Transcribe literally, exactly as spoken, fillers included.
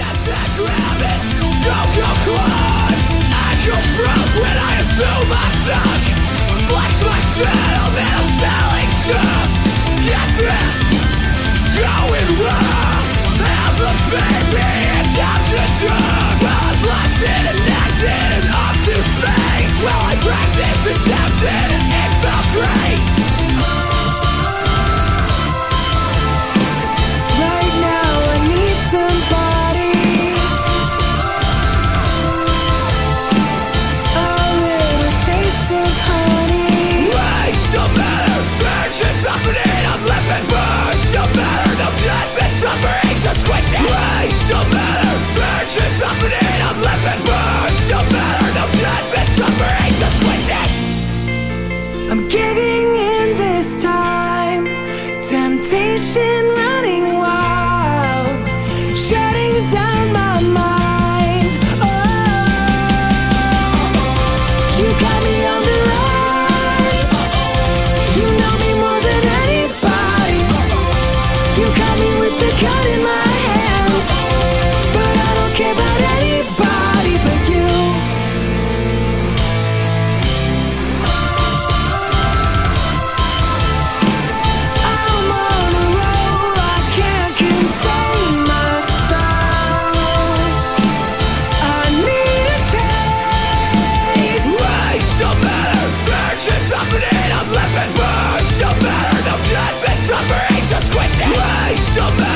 I'm giving in this time, temptation running wild, shutting down my mind. Oh, you got me on the run. You know me more than anybody. You got me with the gun in my hand, but I don't care about anybody but you. Don't matter, no death, it's suffering, just squish it. Waste don't matter.